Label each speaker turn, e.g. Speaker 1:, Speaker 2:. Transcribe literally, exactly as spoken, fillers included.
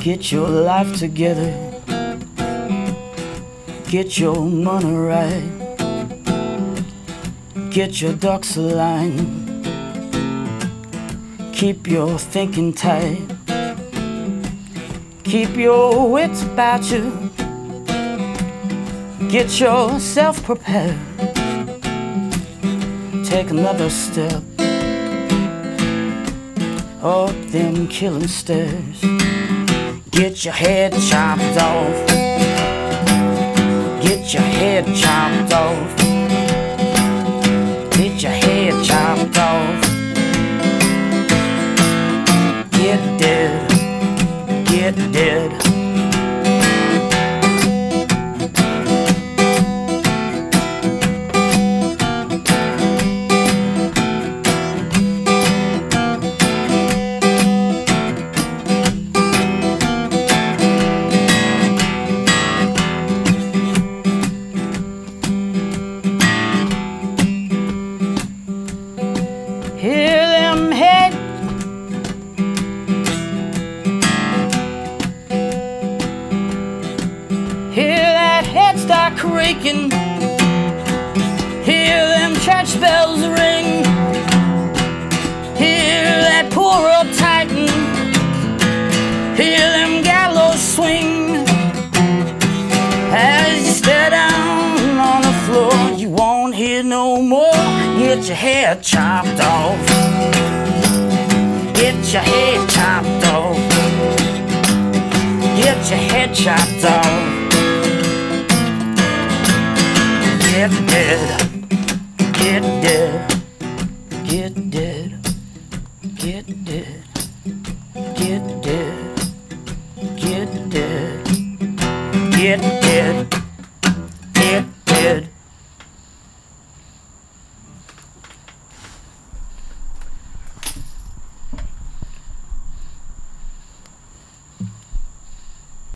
Speaker 1: Get your life together. Get your money right. Get your ducks aligned. Keep your thinking tight. Keep your wits about you. Get yourself prepared. Take another step up them killing stairs. Get your head chopped off. Get your head chopped off. Get your head chopped off. Get dead. Get dead. Hear them head. Hear that head start creaking. Hear them church bells ring. Hear that poor old Titan. Hear them gallows swing. As you stare down on the floor, you won't hear no more. Get your head chopped off. Get your head chopped off. Get your head chopped off. Get dead. Get dead. Get dead. Get dead. Get dead. Get dead. Get dead. Get dead.